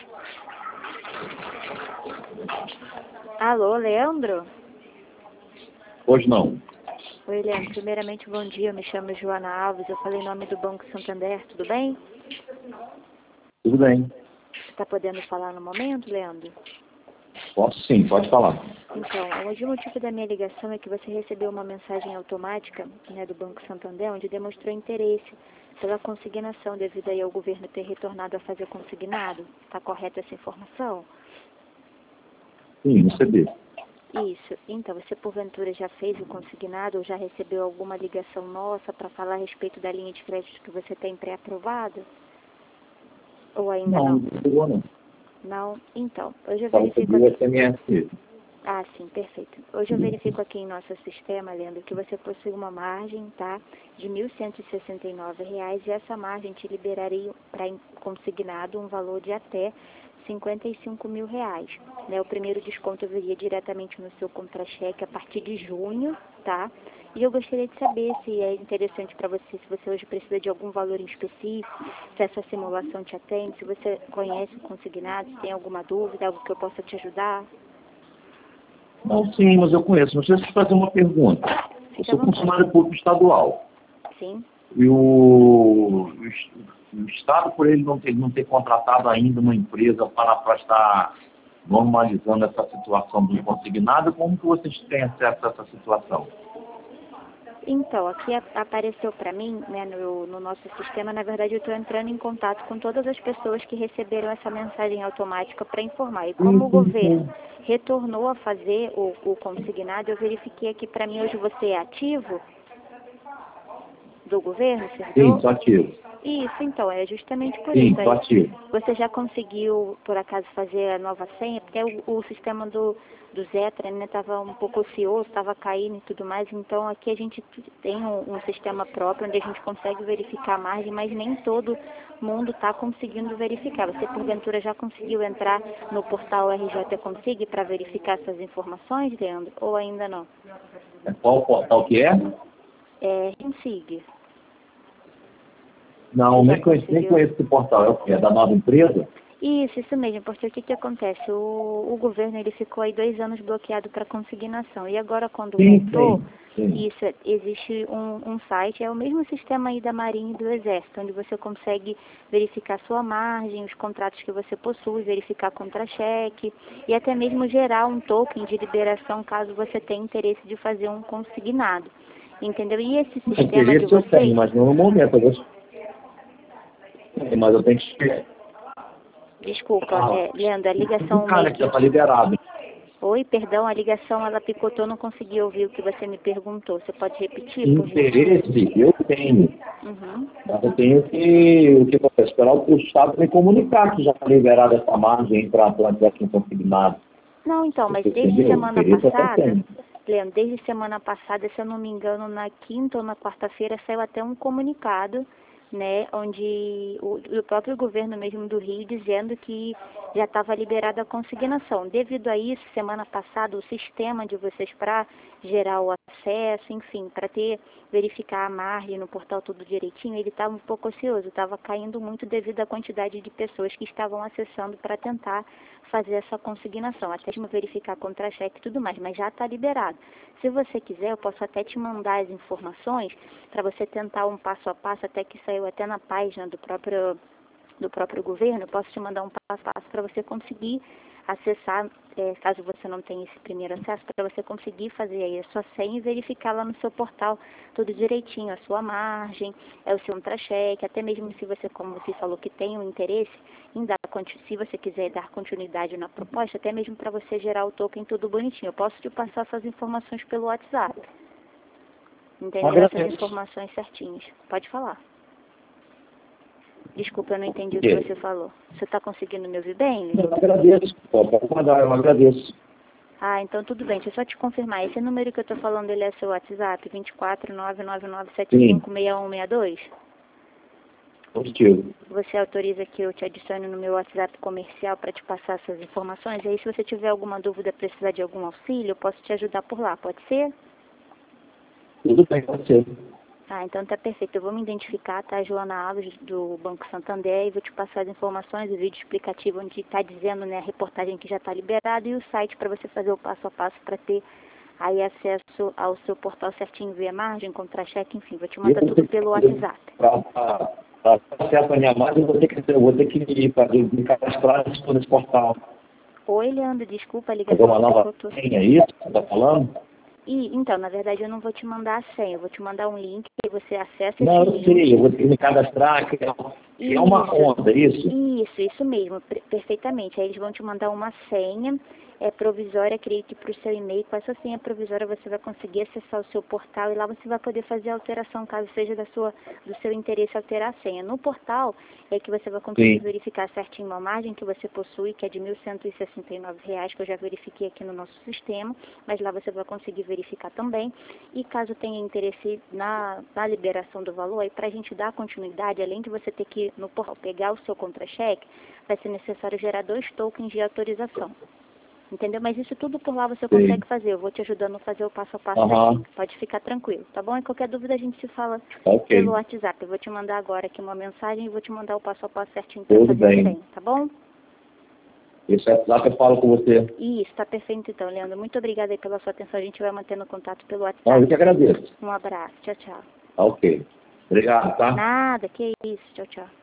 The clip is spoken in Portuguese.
Alô, Leandro? Hoje não. Oi, Leandro. Primeiramente, bom dia. Eu me chamo Joana Alves. Eu falei em nome do Banco Santander. Tudo bem? Tudo bem. Você está podendo falar no momento, Leandro? Posso sim, pode falar. Então, hoje o motivo da minha ligação é que você recebeu uma mensagem automática, né, do Banco Santander, onde demonstrou interesse pela consignação devido aí ao governo ter retornado a fazer consignado. Está correta essa informação? Sim, recebi. Isso. Então, você porventura já fez o consignado ou já recebeu alguma ligação nossa para falar a respeito da linha de crédito que você tem pré-aprovada? Ou ainda Não, não? não chegou não. Não? Então, hoje eu Só verifico recebi o aqui... SMS mesmo. Ah, sim, perfeito. Hoje eu verifico aqui em nosso sistema, Leandro, que você possui uma margem, tá, de R$ 1.169 e essa margem te liberaria para consignado um valor de até R$ 55 mil. Né? O primeiro desconto viria diretamente no seu contra-cheque a partir de junho, tá? E eu gostaria de saber se é interessante para você, se você hoje precisa de algum valor em específico, se essa simulação te atende, se você conhece o consignado, se tem alguma dúvida, algo que eu possa te ajudar. Não, sim, mas eu conheço. Mas deixa eu te fazer uma pergunta. Eu Fique à sou vontade. funcionário público estadual. Sim. E o Estado, por ele não ter contratado ainda uma empresa para estar normalizando essa situação do consignado, como que vocês têm acesso a essa situação? Então, aqui apareceu para mim, né, no nosso sistema, na verdade eu estou entrando em contato com todas as pessoas que receberam essa mensagem automática para informar. E como o governo retornou a fazer o consignado, eu verifiquei aqui para mim, hoje você é ativo do governo, servidor? Sim, sou ativo. Isso, então, é justamente por Sim, isso. sou Aí, ativo. você já conseguiu, por acaso, fazer a nova senha? Porque o sistema do Zetra, né, estava um pouco ocioso, estava caindo e tudo mais. Então, aqui a gente tem um sistema próprio, onde a gente consegue verificar a margem, mas nem todo mundo está conseguindo verificar. Você, porventura, já conseguiu entrar no portal RJ Consig para verificar essas informações, Leandro? Ou ainda não? Qual portal que é? É Consig. Não, Você já nem conheço esse portal. É o quê? É da nova empresa? Isso mesmo, porque o que acontece? O governo ele ficou aí 2 anos bloqueado para consignação e agora quando voltou, Sim. isso, existe um site, é o mesmo sistema aí da Marinha e do Exército, onde você consegue verificar sua margem, os contratos que você possui, verificar contra-cheque e até mesmo gerar um token de liberação caso você tenha interesse de fazer um consignado. Entendeu? E esse sistema de Interesse eu tenho, vocês... mas não no momento. Mas eu tenho que esperar. Desculpa, Leandro, a ligação Cara, meio que já que... está liberado. Oi, perdão, a ligação ela picotou, não consegui ouvir o que você me perguntou. Você pode repetir, por gentileza? Interesse eu tenho. Uhum. Mas eu tenho que esperar o Estado me comunicar que já está liberada essa margem para empréstimo consignado. Não, então, mas Você desde entendeu? semana Interesse eu até passada, tenho. Leandro, desde semana passada, se eu não me engano, na quinta ou na quarta-feira saiu até um comunicado, né, onde o próprio governo mesmo do Rio dizendo que já estava liberada a consignação. Devido a isso, semana passada, o sistema de vocês para gerar o acesso, enfim, para verificar a margem no portal tudo direitinho, ele estava um pouco ocioso, estava caindo muito devido à quantidade de pessoas que estavam acessando para tentar fazer essa consignação, até mesmo verificar contra-cheque e tudo mais, mas já está liberado. Se você quiser, eu posso até te mandar as informações para você tentar um passo a passo, até que saiu até na página do próprio governo, eu posso te mandar um passo a passo para você conseguir acessar, caso você não tenha esse primeiro acesso, para você conseguir fazer aí a sua senha e verificar lá no seu portal tudo direitinho, a sua margem, o seu contra-cheque, até mesmo se você, como você falou, que tem um interesse em dar, se você quiser dar continuidade na proposta, até mesmo para você gerar o token tudo bonitinho. Eu posso te passar essas informações pelo WhatsApp. Entendeu? Essas informações certinhas. Pode falar. Desculpa, eu não entendi o que você falou. Você está conseguindo me ouvir bem, Lili? Eu agradeço. Pode mandar, eu agradeço. Ah, então tudo bem. Deixa eu só te confirmar. Esse número que eu estou falando, ele é seu WhatsApp? 24999756162? Positivo. Você autoriza que eu te adicione no meu WhatsApp comercial para te passar essas informações? E aí, se você tiver alguma dúvida, precisar de algum auxílio, eu posso te ajudar por lá. Pode ser? Tudo bem, pode ser. Ah, então tá perfeito. Eu vou me identificar, tá? Joana Alves, do Banco Santander, e vou te passar as informações, o vídeo explicativo onde está dizendo, né, a reportagem que já está liberada e o site para você fazer o passo a passo para ter aí acesso ao seu portal certinho, ver a margem, contra-cheque, enfim, vou te mandar tudo pelo WhatsApp. Para acesso à minha margem, eu vou ter que me cadastrar nesse portal. Oi, Leandro, desculpa a Fazer ligação. uma nova senha, é isso que você está falando? E, então, na verdade, eu não vou te mandar a senha, eu vou te mandar um link e você acessa Não, esse eu link. sei, eu vou ter que me cadastrar, criar uma conta, é isso? Isso mesmo, perfeitamente. Aí eles vão te mandar uma senha provisória, creio que para o seu e-mail. Com essa senha provisória você vai conseguir acessar o seu portal e lá você vai poder fazer a alteração, caso seja do seu interesse alterar a senha. No portal é que você vai conseguir verificar certinho a margem que você possui, que é de R$ 1.169, que eu já verifiquei aqui no nosso sistema, mas lá você vai conseguir verificar também. E caso tenha interesse na liberação do valor, aí para a gente dar continuidade, além de você ter que ir no portal pegar o seu contra-cheque, vai ser necessário gerar 2 tokens de autorização. Entendeu? Mas isso tudo por lá você consegue fazer. Eu vou te ajudando a fazer o passo a passo certinho. Pode ficar tranquilo, tá bom? E qualquer dúvida a gente se fala pelo WhatsApp. Eu vou te mandar agora aqui uma mensagem e vou te mandar o passo a passo certinho para fazer bem, tá bom? Esse WhatsApp eu falo com você. Isso, tá perfeito então, Leandro. Muito obrigada aí pela sua atenção. A gente vai mantendo contato pelo WhatsApp. Eu que agradeço. Um abraço. Tchau, tchau. Ok. Obrigado, tá? Nada, que isso. Tchau, tchau.